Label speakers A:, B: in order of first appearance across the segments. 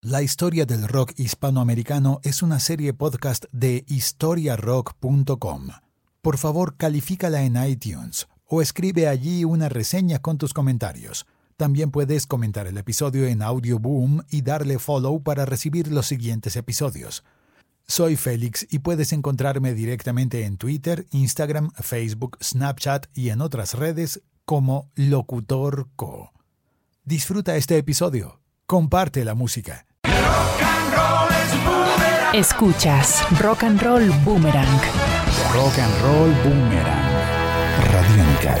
A: La historia del rock hispanoamericano es una serie podcast de historiarock.com. Por favor, califícala en iTunes o escribe allí una reseña con tus comentarios. También puedes comentar el episodio en Audioboom y darle follow para recibir los siguientes episodios. Soy Félix y puedes encontrarme directamente en Twitter, Instagram, Facebook, Snapchat y en otras redes como Locutor Co. Disfruta este episodio. Comparte la música.
B: Escuchas Rock and Roll Boomerang.
A: Rock and Roll Boomerang. Radiónica.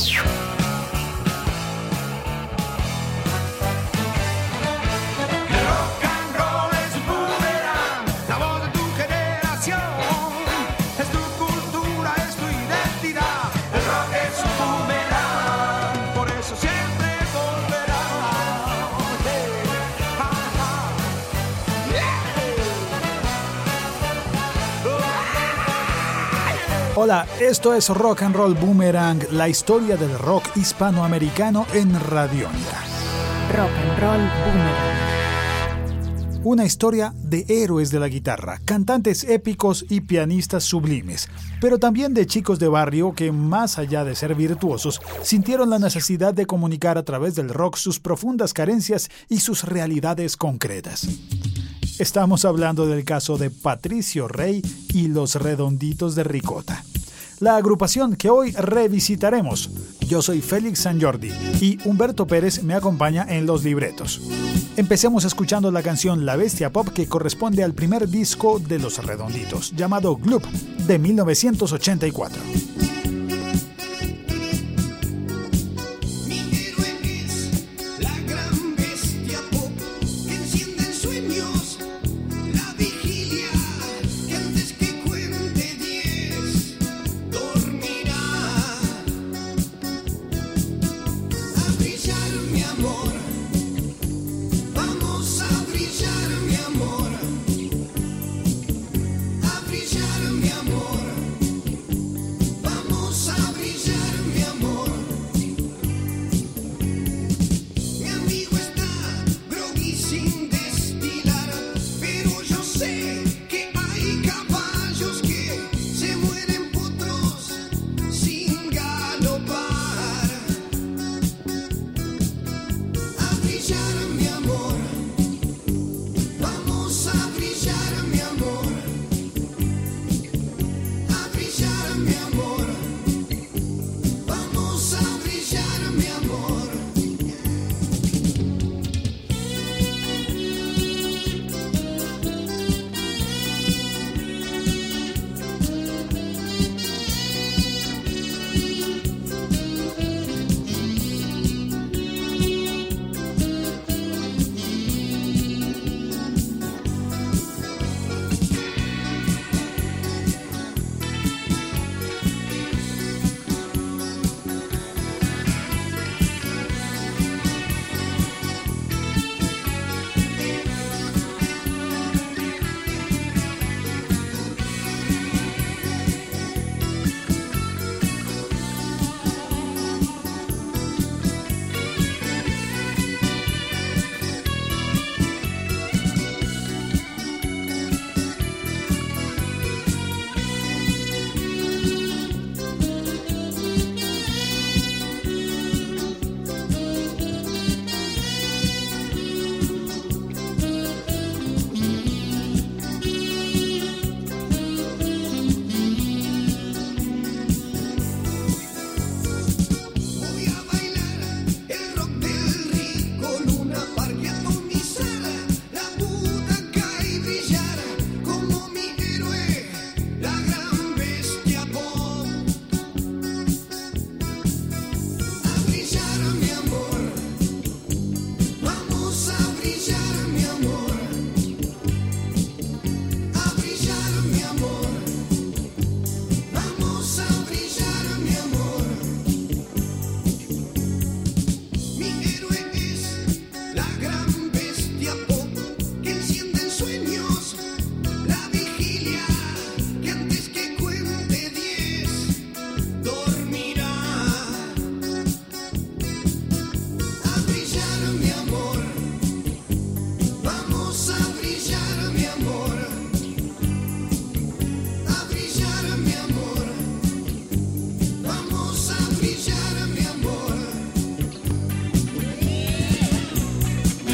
A: Hola, esto es Rock and Roll Boomerang, la historia del rock hispanoamericano en Radiónica.
B: Rock and Roll Boomerang.
A: Una historia de héroes de la guitarra, cantantes épicos y pianistas sublimes, pero también de chicos de barrio que, más allá de ser virtuosos, sintieron la necesidad de comunicar a través del rock sus profundas carencias y sus realidades concretas. Estamos hablando del caso de Patricio Rey y los Redonditos de Ricota, la agrupación que hoy revisitaremos. Yo soy Félix Sanjordi y Humberto Pérez me acompaña en los libretos. Empecemos escuchando la canción La Bestia Pop, que corresponde al primer disco de los Redonditos, llamado Gloop, de 1984.
C: Brillar mi amor,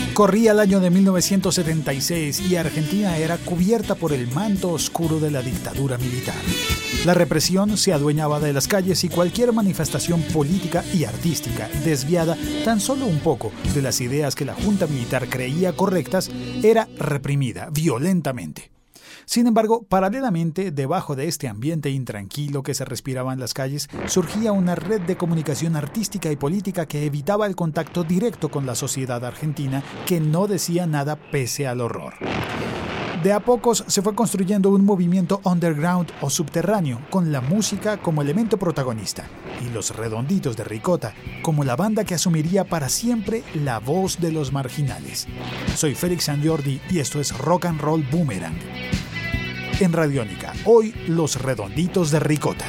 A: Corría el año de 1976 y Argentina era cubierta por el manto oscuro de la dictadura militar. La represión se adueñaba de las calles y cualquier manifestación política y artística desviada tan solo un poco de las ideas que la junta militar creía correctas era reprimida violentamente. Sin embargo, paralelamente, debajo de este ambiente intranquilo que se respiraba en las calles, surgía una red de comunicación artística y política que evitaba el contacto directo con la sociedad argentina, que no decía nada pese al horror. De a pocos se fue construyendo un movimiento underground o subterráneo, con la música como elemento protagonista, y los Redonditos de Ricota como la banda que asumiría para siempre la voz de los marginales. Soy Félix Sanjordi y esto es Rock and Roll Boomerang. En Radiónica, hoy los Redonditos de Ricota.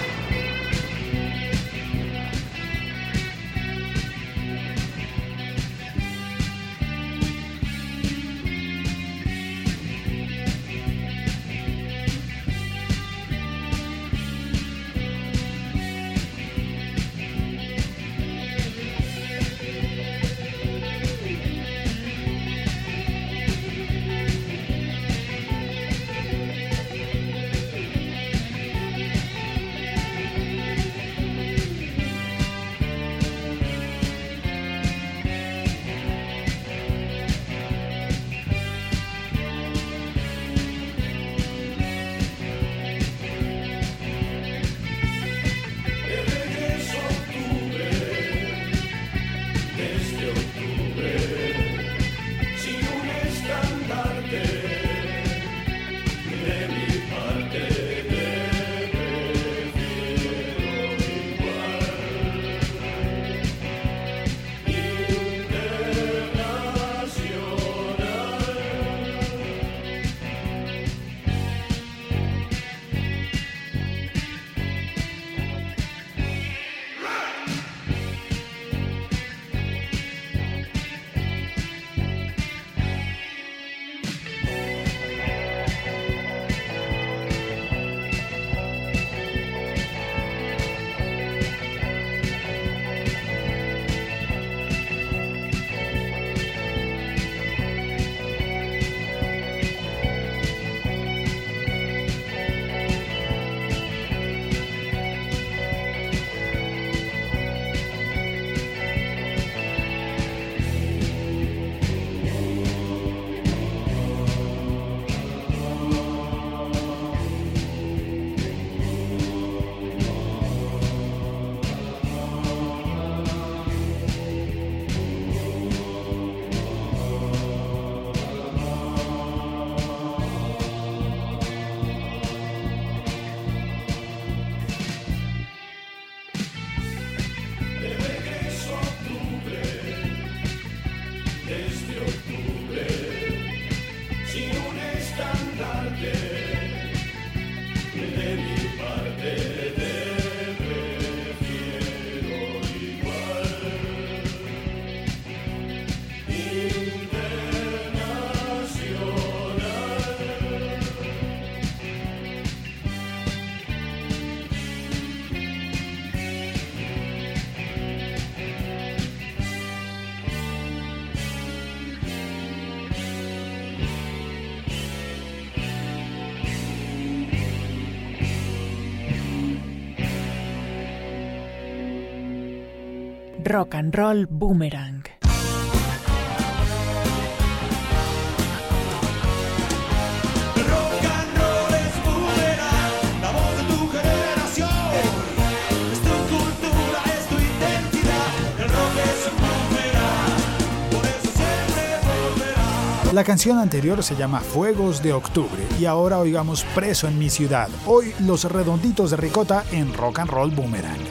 B: Rock and Roll Boomerang.
A: La canción anterior se llama Fuegos de Octubre y ahora oigamos Preso en mi ciudad. Hoy los Redonditos de Ricota en Rock and Roll Boomerang.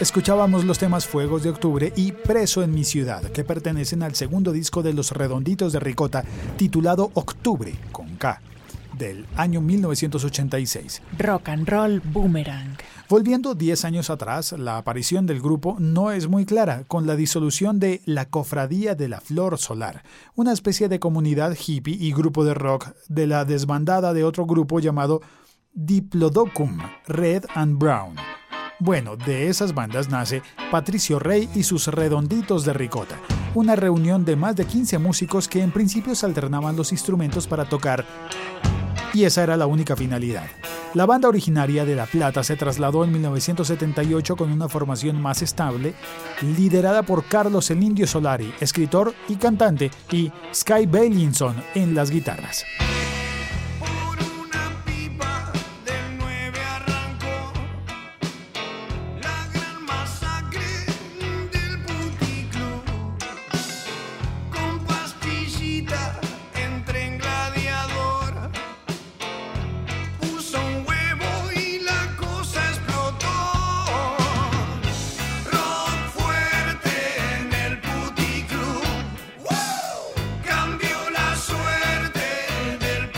A: Escuchábamos los temas Fuegos de Octubre y Preso en mi ciudad, que pertenecen al segundo disco de Los Redonditos de Ricota, titulado Octubre, con K, del año 1986.
B: Rock and Roll Boomerang.
A: Volviendo 10 años atrás, la aparición del grupo no es muy clara, con la disolución de la Cofradía de la Flor Solar, una especie de comunidad hippie y grupo de rock de la desbandada de otro grupo llamado Diplodocum Red and Brown. Bueno, de esas bandas nace Patricio Rey y sus Redonditos de Ricota, una reunión de más de 15 músicos que en principio se alternaban los instrumentos para tocar, y esa era la única finalidad. La banda originaria de La Plata se trasladó en 1978 con una formación más estable, liderada por Carlos el Indio Solari, escritor y cantante, y Sky Bailinson en las guitarras.
C: Cambió la suerte del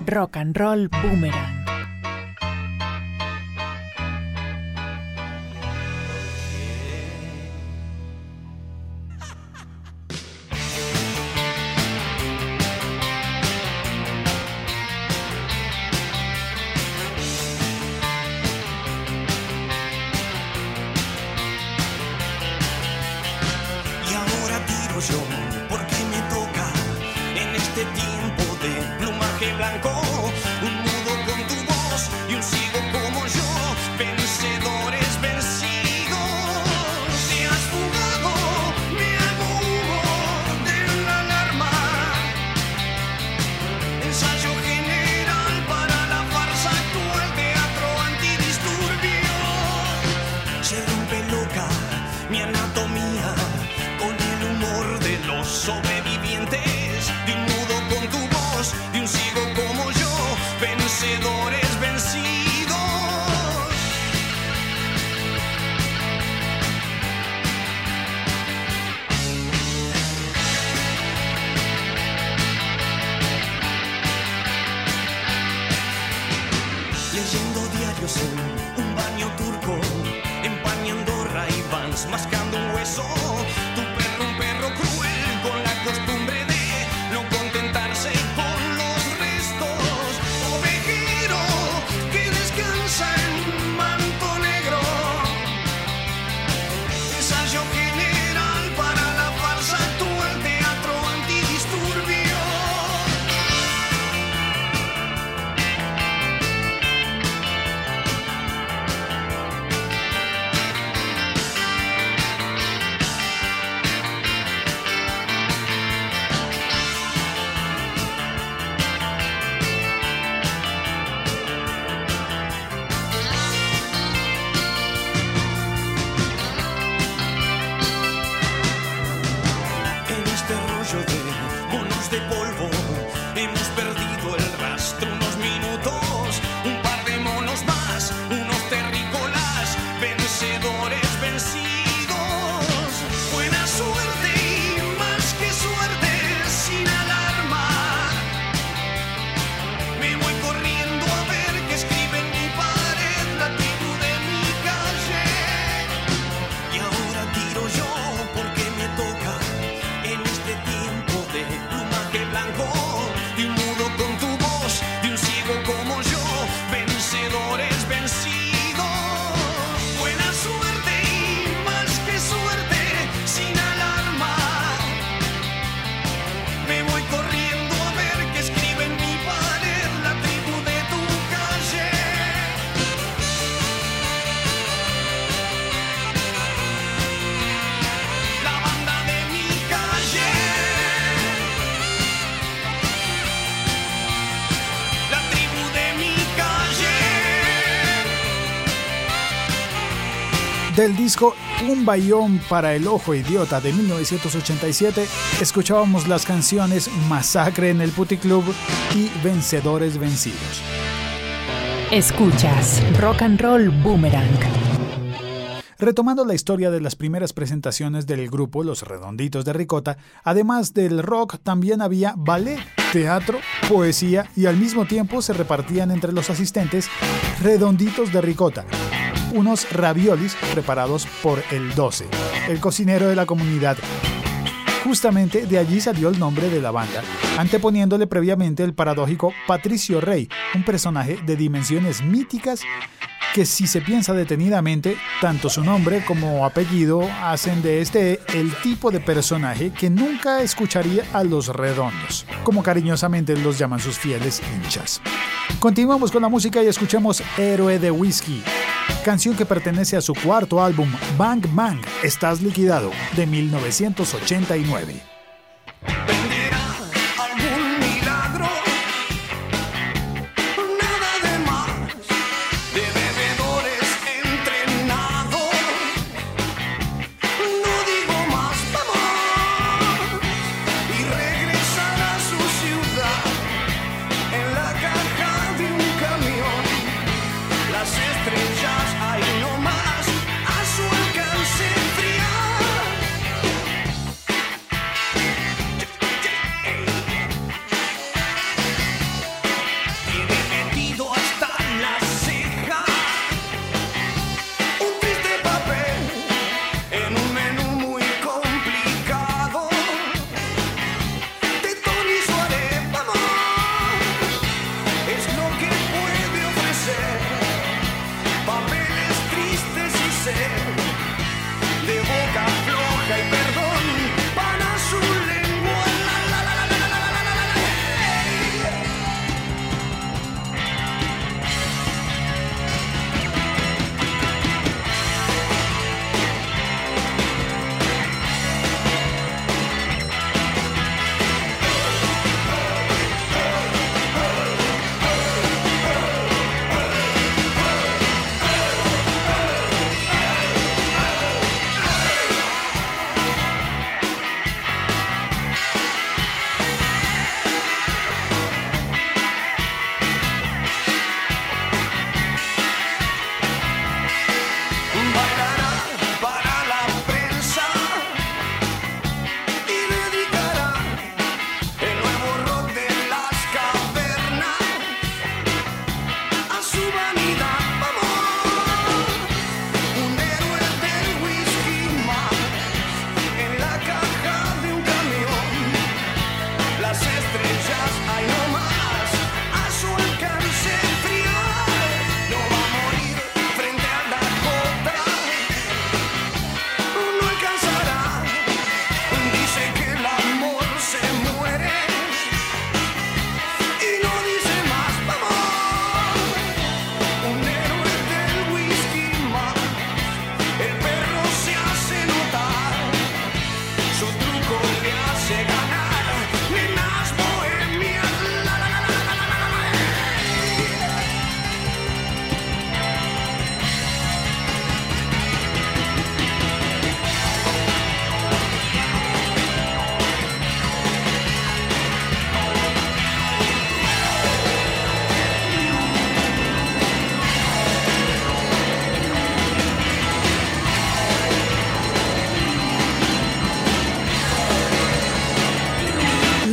B: Rock and Roll Boomerang.
A: Del disco Un Bayón para el Ojo Idiota de 1987, escuchábamos las canciones Masacre en el Puticlub y Vencedores Vencidos.
B: Escuchas Rock and Roll Boomerang.
A: Retomando la historia de las primeras presentaciones del grupo Los Redonditos de Ricota, además del rock también había ballet, teatro, poesía y al mismo tiempo se repartían entre los asistentes Redonditos de Ricota, unos raviolis preparados por el 12, el cocinero de la comunidad. Justamente de allí salió el nombre de la banda, anteponiéndole previamente el paradójico Patricio Rey, un personaje de dimensiones míticas que, si se piensa detenidamente, tanto su nombre como apellido hacen de este el tipo de personaje que nunca escucharía a los Redondos, como cariñosamente los llaman sus fieles hinchas. Continuamos con la música y escuchamos Héroe de Whisky, canción que pertenece a su cuarto álbum Bang Bang, Estás Liquidado, de 1989.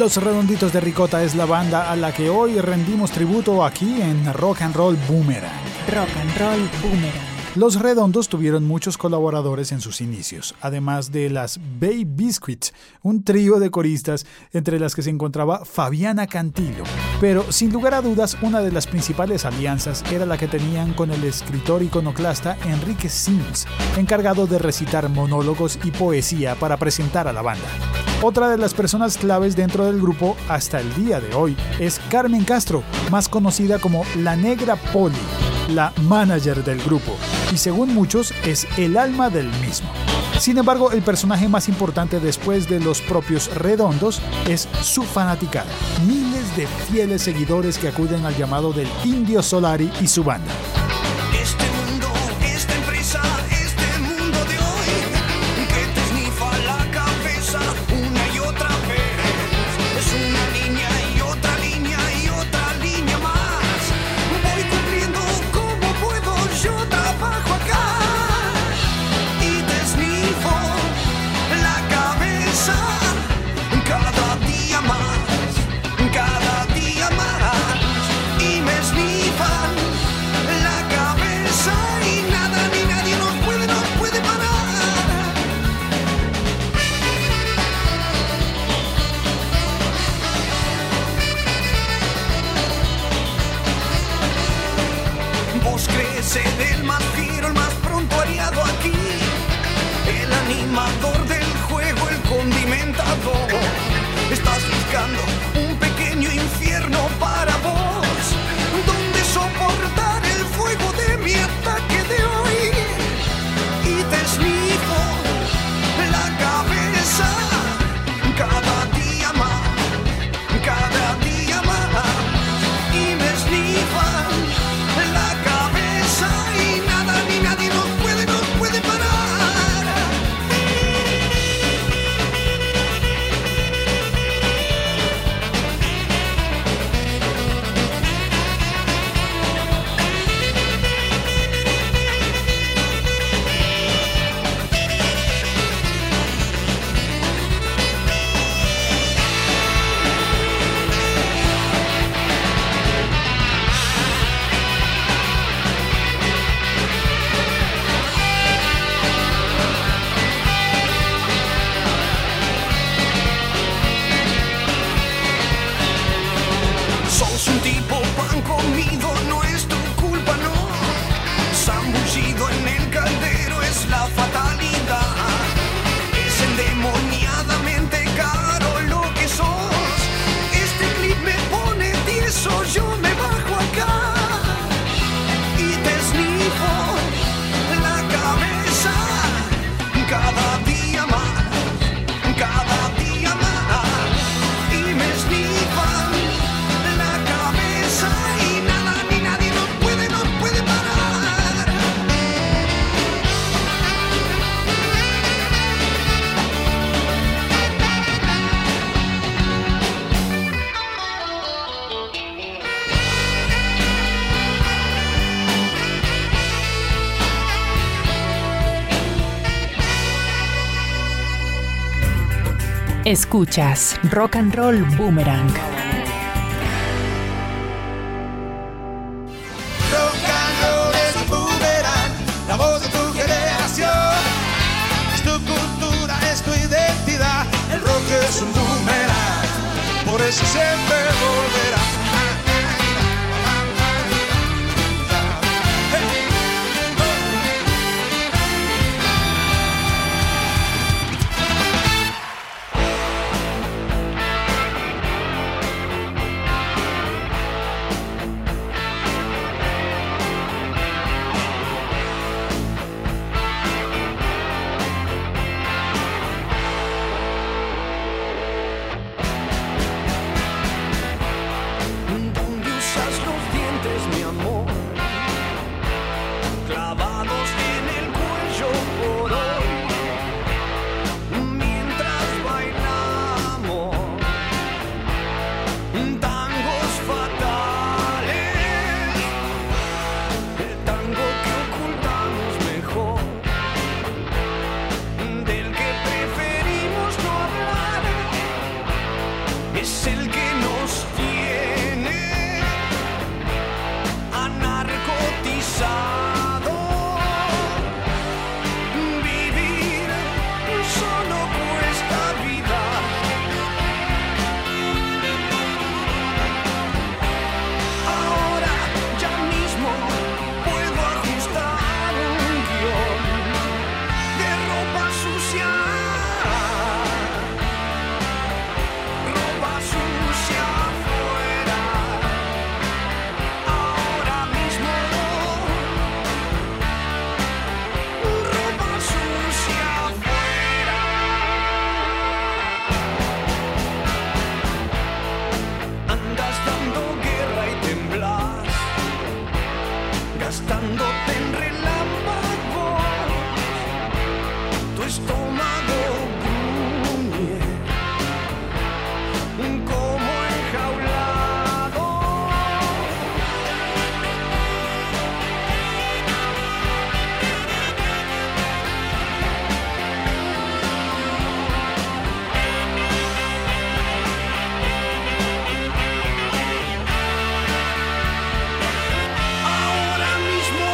A: Los Redonditos de Ricota es la banda a la que hoy rendimos tributo aquí en Rock and Roll Boomerang.
B: Rock and Roll Boomerang.
A: Los Redondos tuvieron muchos colaboradores en sus inicios, además de las Bay Biscuits, un trío de coristas entre las que se encontraba Fabiana Cantilo. Pero sin lugar a dudas, una de las principales alianzas era la que tenían con el escritor iconoclasta Enrique Sims, encargado de recitar monólogos y poesía para presentar a la banda. Otra de las personas claves dentro del grupo hasta el día de hoy es Carmen Castro, más conocida como La Negra Poli, la manager del grupo, y según muchos es el alma del mismo. Sin embargo, el personaje más importante después de los propios Redondos es su fanaticada, miles de fieles seguidores que acuden al llamado del Indio Solari y su banda.
C: Este mundo, esta empresa, este mundo de hoy, que te esnifa la cabeza una y otra vez, es una línea y otra línea y otra línea más. Voy cumpliendo como puedo, yo trabajo acá y te esnifo la cabeza cada día más, y me esnifan la cabeza y nada ni nadie nos puede parar. Vos crees ser el más fiero, el más pronto aliado aquí, el animador del juego, el condimentador. Estás buscando un pequeño infierno para vos, donde soportar el fuego de mi ataque de hoy, y te esnifo la cabeza cada día más, y me esnifan la cabeza y nada ni nadie nos puede parar. Sos un tipo pan comido, no es tu culpa, no. Zambullido en el caldero es la fatalidad. Es endemoniadamente caro lo que sos. Este clip me pone tieso, yo me bajo acá y te esnifo la cabeza cada día más, y me esnifan la cabeza y nada ni nadie nos puede parar.
B: Escuchas Rock and Roll Boomerang.
C: Rock and roll es un boomerang, la voz de tu generación. Es tu cultura, es tu identidad. El rock es un boomerang, por eso siempre volverá. gastándote en relámpagos, tu estómago gruñe como enjaulado. Ahora mismo,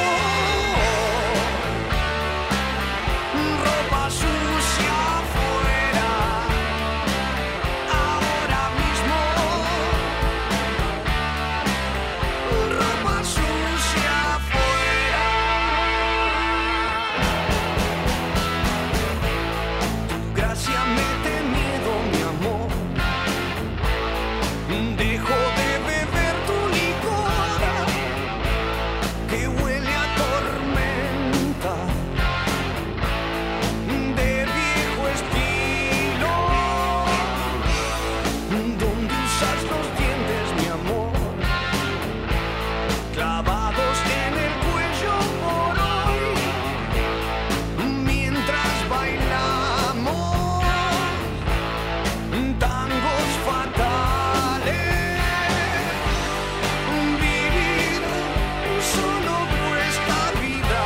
C: ropa sucia afuera. Ahora mismo, ropa sucia afuera. Tu gracia mete miedo, mi amor. Dejo de beber tu licor que huele a tormenta, de viejo estilo, donde usas los dientes, mi amor, clavados en el cuello por hoy, mientras bailamos tangos fatales. Vivir solo cuesta vida.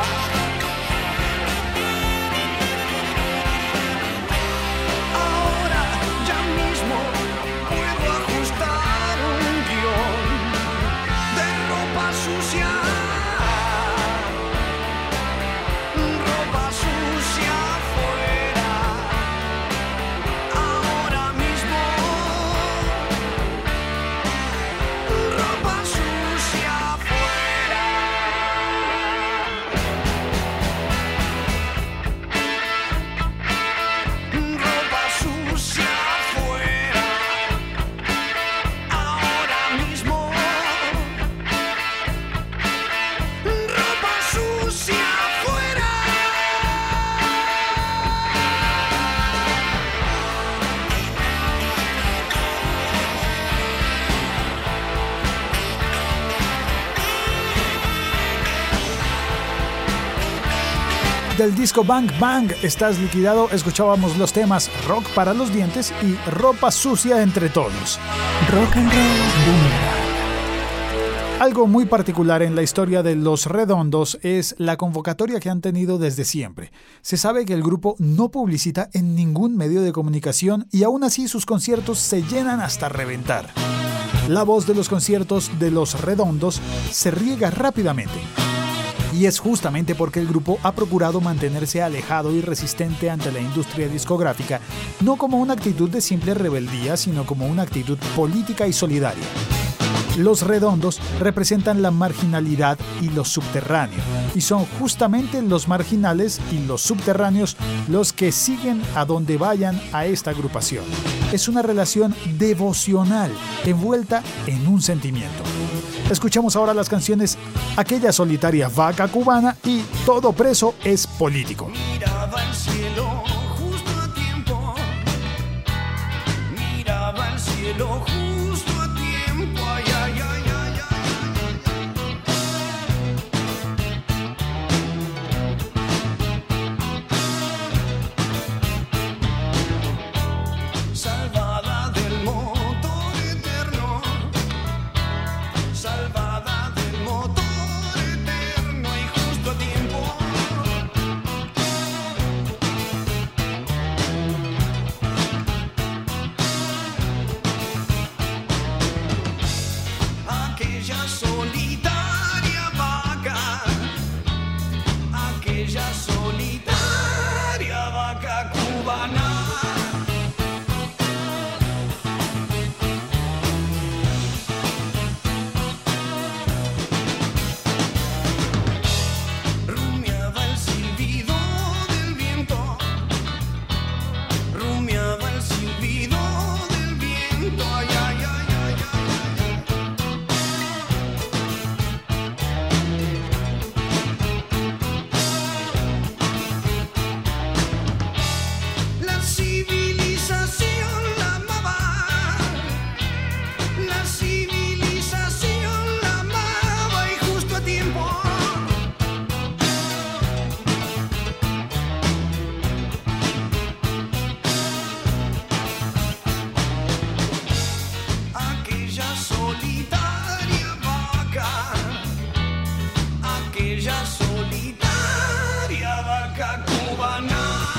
C: Ahora ya mismo puedo ajustar un guión de ropa sucia. Ropa sucia afuera. Ahora mismo, ropa sucia afuera. Ropa sucia afuera. Ahora mismo, ropa sucia afuera.
A: Del disco Bang Bang, Estás liquidado, escuchábamos los temas Rock para los dientes y Ropa sucia entre todos.
B: Rock and Roll Boomerang.
A: Algo muy particular en la historia de Los Redondos es la convocatoria que han tenido desde siempre. Se sabe que el grupo no publicita en ningún medio de comunicación y aún así sus conciertos se llenan hasta reventar. La voz de los conciertos de Los Redondos se riega rápidamente. Y es justamente porque el grupo ha procurado mantenerse alejado y resistente ante la industria discográfica, no como una actitud de simple rebeldía, sino como una actitud política y solidaria. Los Redondos representan la marginalidad y lo subterráneo, y son justamente los marginales y los subterráneos los que siguen a donde vayan a esta agrupación. Es una relación devocional envuelta en un sentimiento. Escuchamos ahora las canciones Aquella solitaria vaca cubana y Todo preso es político.
C: Miraba el cielo justo a tiempo. Miraba el cielo justo a tiempo. Ay, ay, ay, ay, ay, ay. Salvada del motor eterno. Salvada del motor eterno y justo a tiempo. aquella solitaria vaca cubana.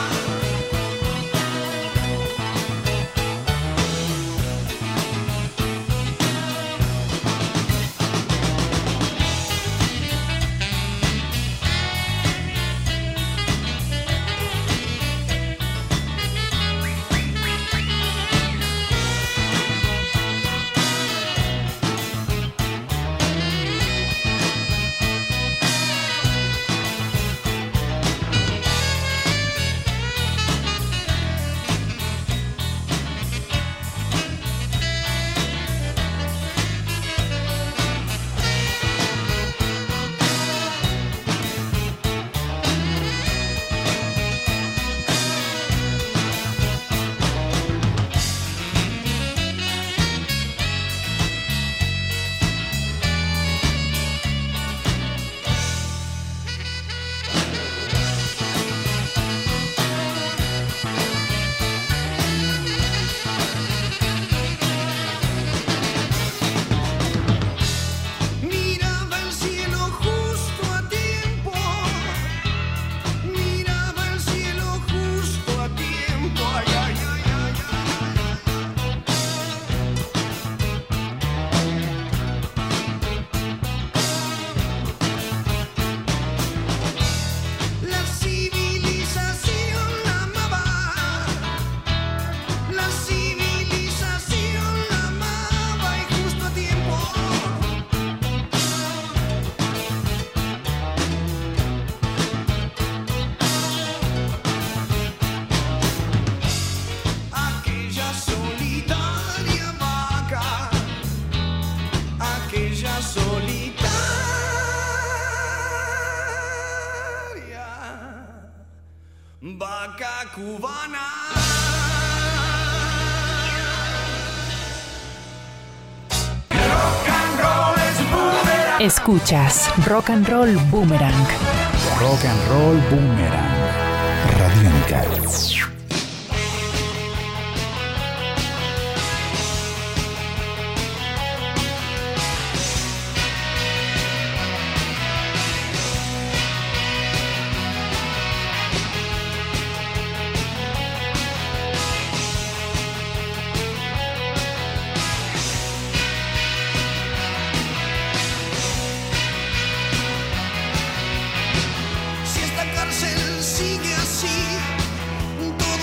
C: Vaca cubana.
B: Escuchas Rock and Roll Boomerang.
A: Rock and Roll Boomerang. Radiónica.
C: Si esta cárcel sigue así,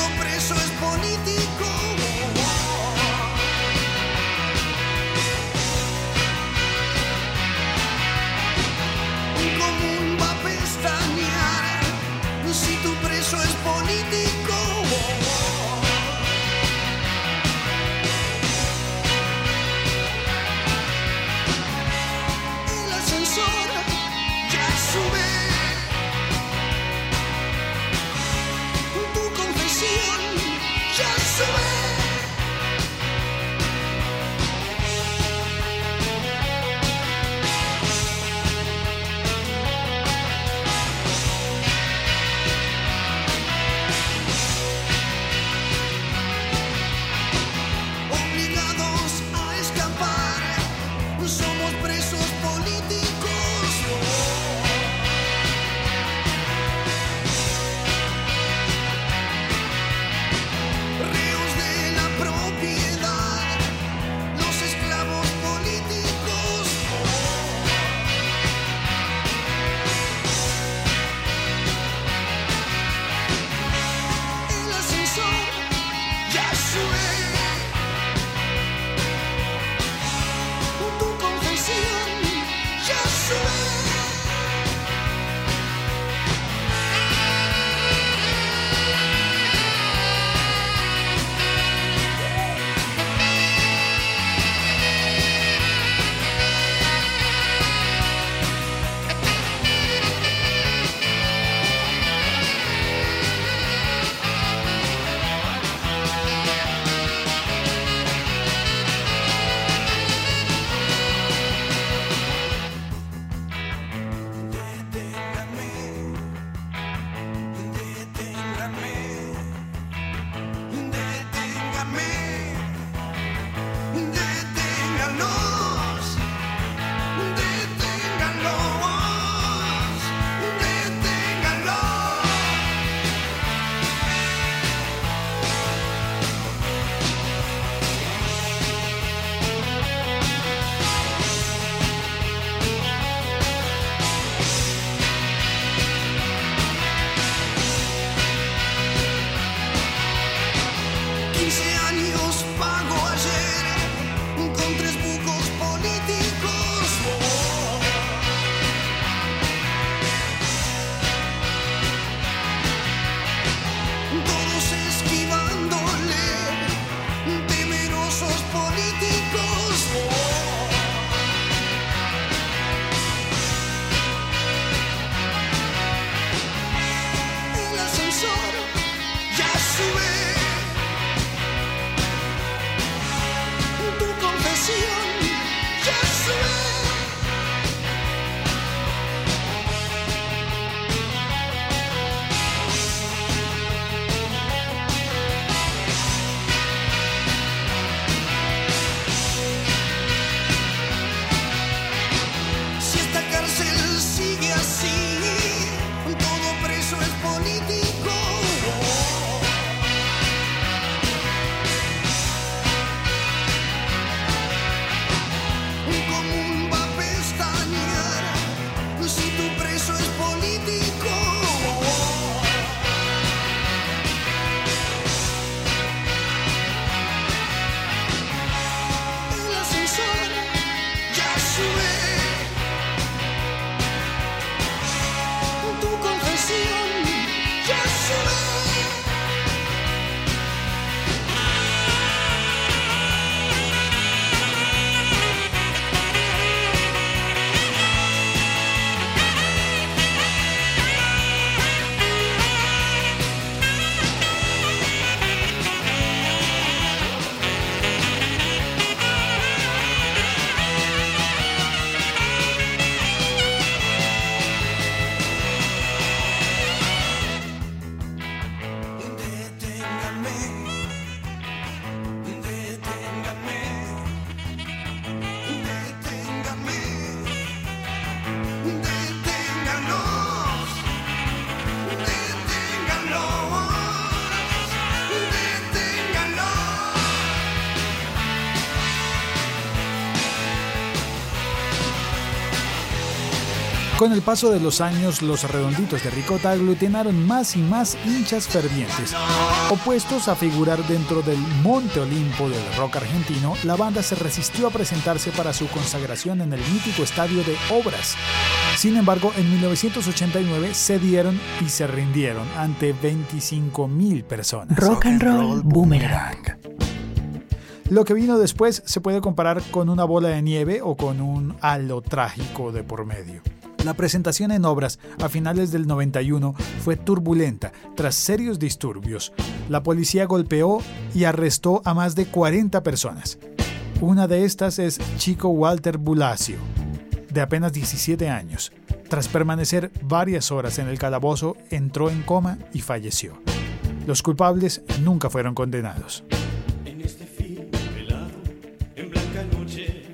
A: Con el paso de los años, los Redonditos de Ricota aglutinaron más y más hinchas fervientes. Opuestos a figurar dentro del Monte Olimpo del rock argentino, la banda se resistió a presentarse para su consagración en el mítico estadio de Obras. Sin embargo, en 1989 cedieron y se rindieron ante 25,000 personas.
B: Rock and Roll Boomerang.
A: Lo que vino después se puede comparar con una bola de nieve o con un halo trágico de por medio. La presentación en Obras a finales del 91 fue turbulenta tras serios disturbios. La policía golpeó y arrestó a más de 40 personas. Una de estas es Chico Walter Bulacio, de apenas 17 años. Tras permanecer varias horas en el calabozo, entró en coma y falleció. Los culpables nunca fueron condenados.
C: En este fin velado, en blanca noche,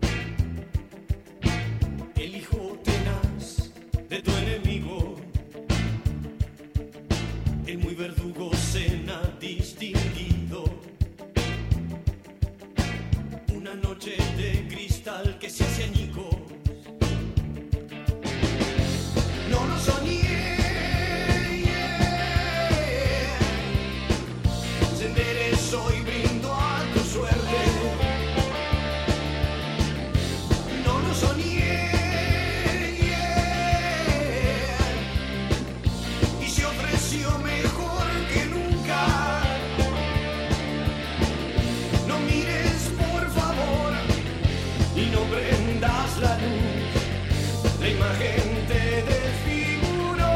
C: el hijo tenaz de tu enemigo, el muy verdugo cena distinguido, una noche de cristal que se hace añicos. No lo soñé. Soy brindo a tu suerte. No lo soñé. Y se ofreció mejor que nunca. No mires por favor y no prendas la luz. La imagen te desfiguró.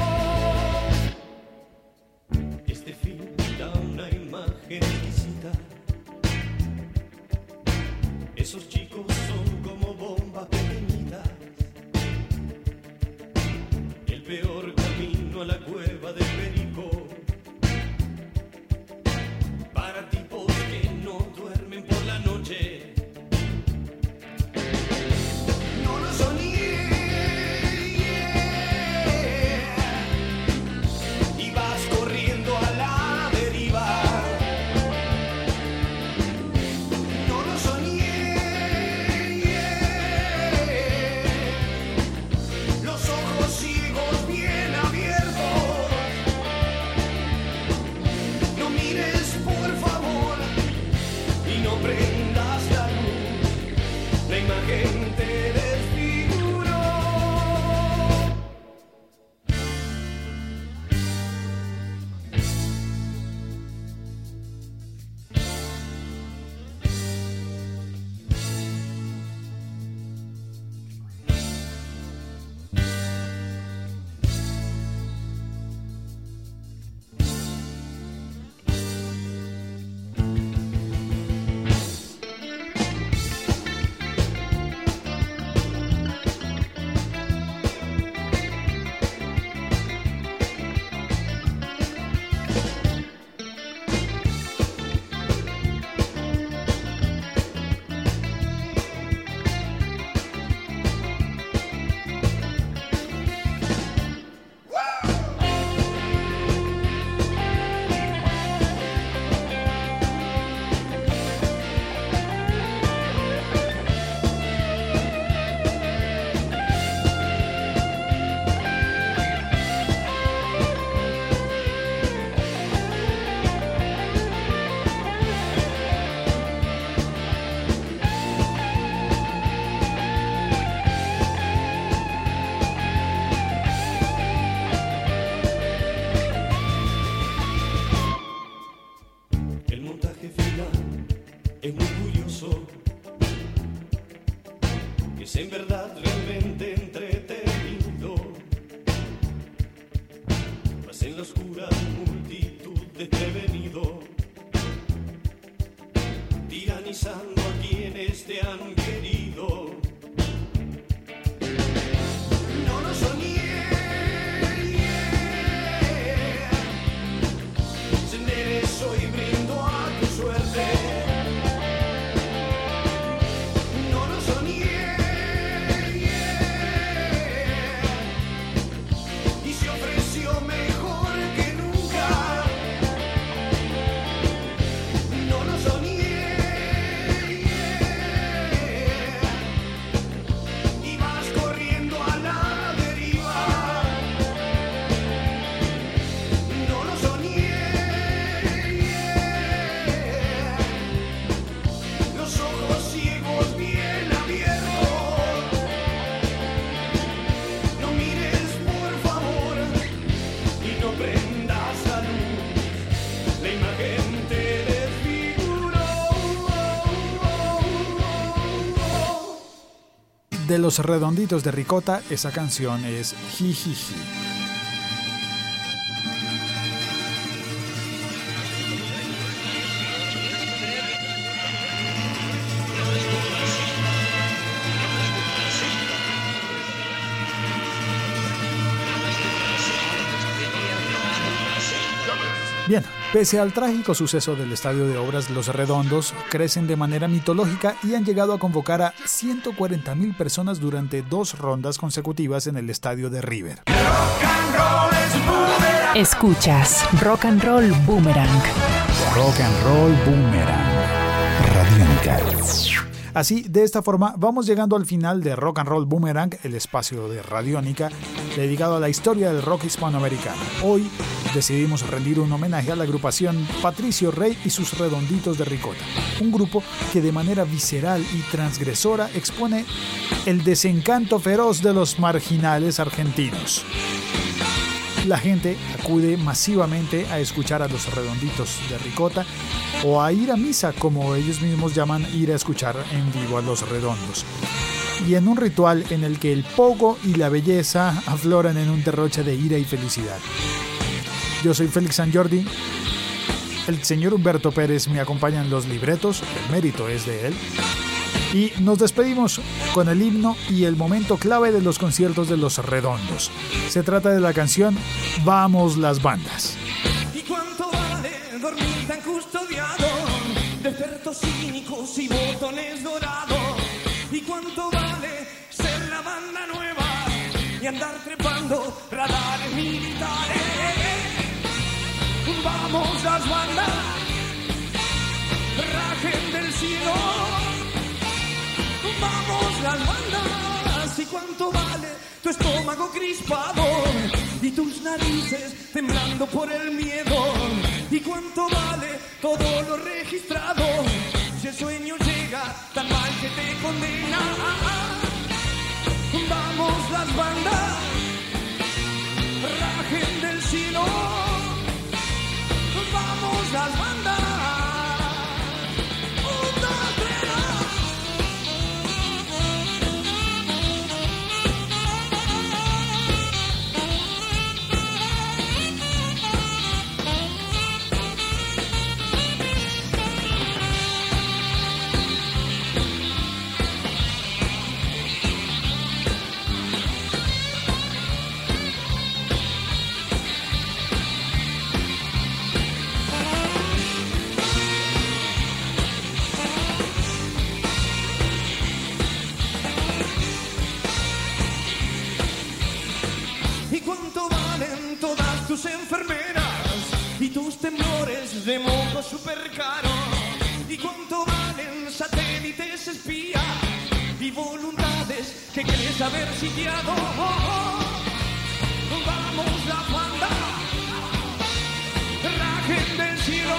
C: Este film da una imagen exquisita. Esos chicos son como bombas pequeñitas. El peor camino a la cueva del Perico, para tipos que no duermen por la noche. No lo soñé.
A: De Los Redonditos de Ricota, esa canción es Jijiji. Bien, pese al trágico suceso del Estadio de Obras Los Redondos, crecen de manera mitológica y han llegado a convocar a 140,000 personas durante 2 rondas consecutivas en el estadio de River.
B: Escuchas Rock and Roll Boomerang.
A: Rock and Roll Boomerang. Radiónica. Así, de esta forma, vamos llegando al final de Rock and Roll Boomerang, el espacio de Radiónica dedicado a la historia del rock hispanoamericano. Hoy decidimos rendir un homenaje a la agrupación Patricio Rey y sus Redonditos de Ricota, un grupo que de manera visceral y transgresora expone el desencanto feroz de los marginales argentinos. La gente acude masivamente a escuchar a los Redonditos de Ricota o a ir a misa, como ellos mismos llaman ir a escuchar en vivo a Los Redondos. Y en un ritual en el que el pogo y la belleza afloran en un derroche de ira y felicidad. Yo soy Félix San Jordi, el señor Humberto Pérez me acompaña en los libretos, el mérito es de él. Y nos despedimos con el himno y el momento clave de los conciertos de Los Redondos. Se trata de la canción Vamos las Bandas.
C: ¿Y cuánto vale dormir tan custodiado de expertos cínicos y botones dorados? ¿Y cuánto vale ser la banda nueva y andar trepando radares militares? Vamos las bandas, rajen del cielo. Vamos las bandas. ¿Y cuánto vale tu estómago crispado y tus narices temblando por el miedo? ¿Y cuánto vale todo lo registrado si el sueño llega tan mal que te condena? Vamos las bandas, rajen del cielo. Vamos las bandas. Tus enfermeras y tus temblores de moco super caro. ¿Y cuánto valen satélites espías y voluntades que crees haber sitiado? Vamos la banda, rajen del cielo.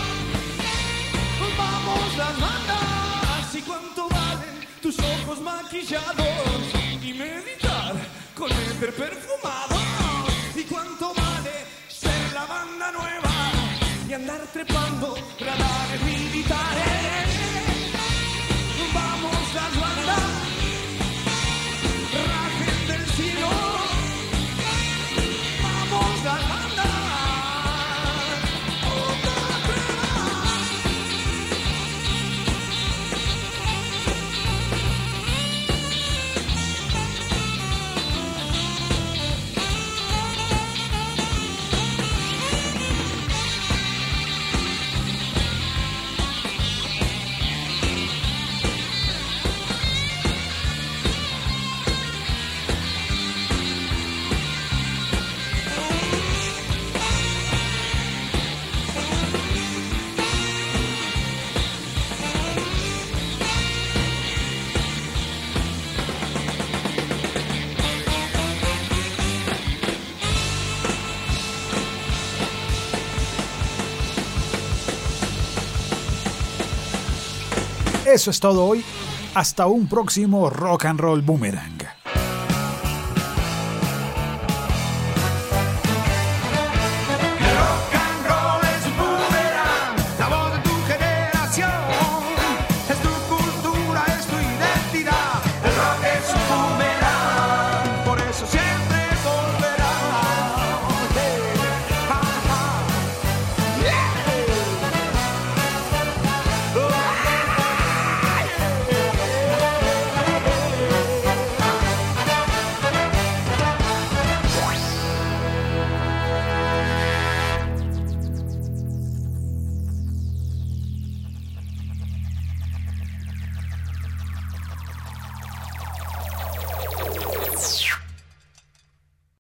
C: Vamos las bandas. ¿Y cuánto valen tus ojos maquillados y meditar con éter perfumado? ¿Y cuánto vale ser la banda nueva y andar trepando radares militares? Vamos las bandas, rajen del cielo. Vamos las bandas.
A: Eso es todo hoy. Hasta un próximo Rock and Roll Boomerang.